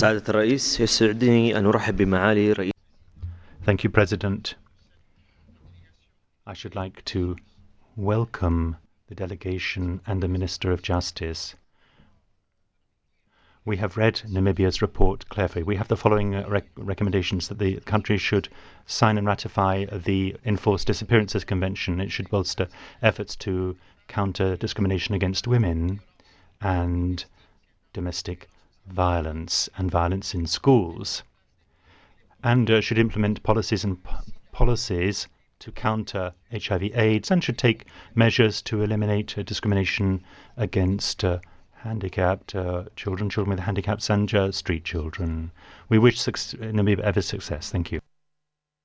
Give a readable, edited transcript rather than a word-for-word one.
سعادة الرئيس يسعدني أن أرحب بمعالي رئيس. Thank you, President. I should like to welcome the delegation and the Minister of Justice. We have read Namibia's report carefully. We have the following recommendations: that the country should sign and ratify the Enforced Disappearances Convention. It should bolster efforts to counter discrimination against women and domestic violence and violence in schools, and should implement policies to counter HIV/AIDS, and should take measures to eliminate discrimination against handicapped children with handicaps, and street children. We wish Namibia every success. Thank you.